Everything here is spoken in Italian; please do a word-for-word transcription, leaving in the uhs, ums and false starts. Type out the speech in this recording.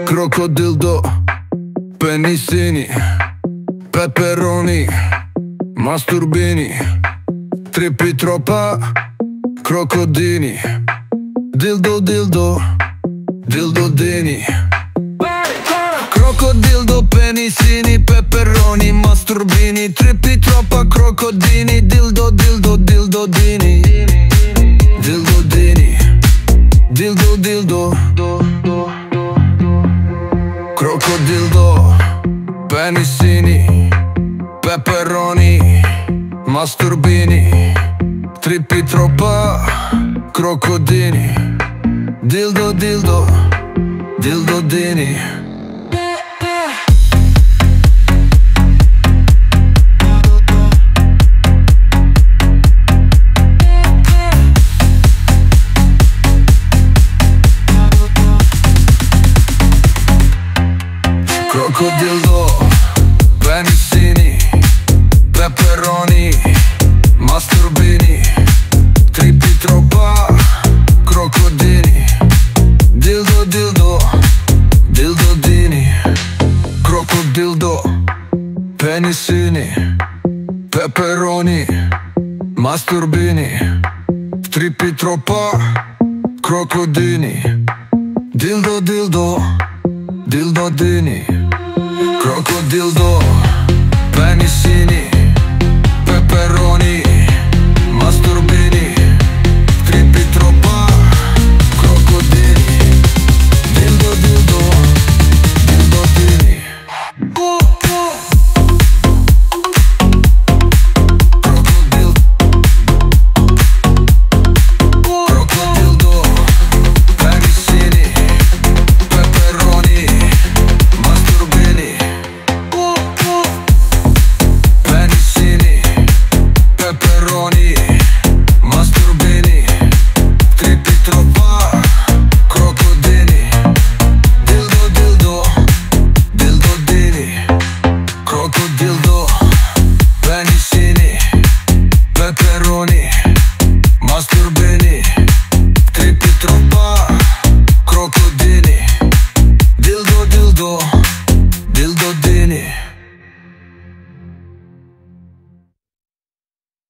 Crocodildo, penissini, peperoni, masturbini, trippi troppa, crocodini, dildo dildo, dildo dini. Crocodildo, penissini, peperoni, masturbini, trippi troppa, crocodini, dildo dildo, dildo dini, dildo dini, dildo dildo. Crocodildo, penissini, peperoni, masturbini, trippi troppa, crocodini, dildo dildo, dildo dini. Crocodildo, penissini, peperoni, masturbini, trippi troppa, crocodini, dildo dildo, dildo dini. Crocodildo, penissini, peperoni, masturbini, trippi troppa, crocodini, dildo dildo, dildo dini. Crocodildo, penissini,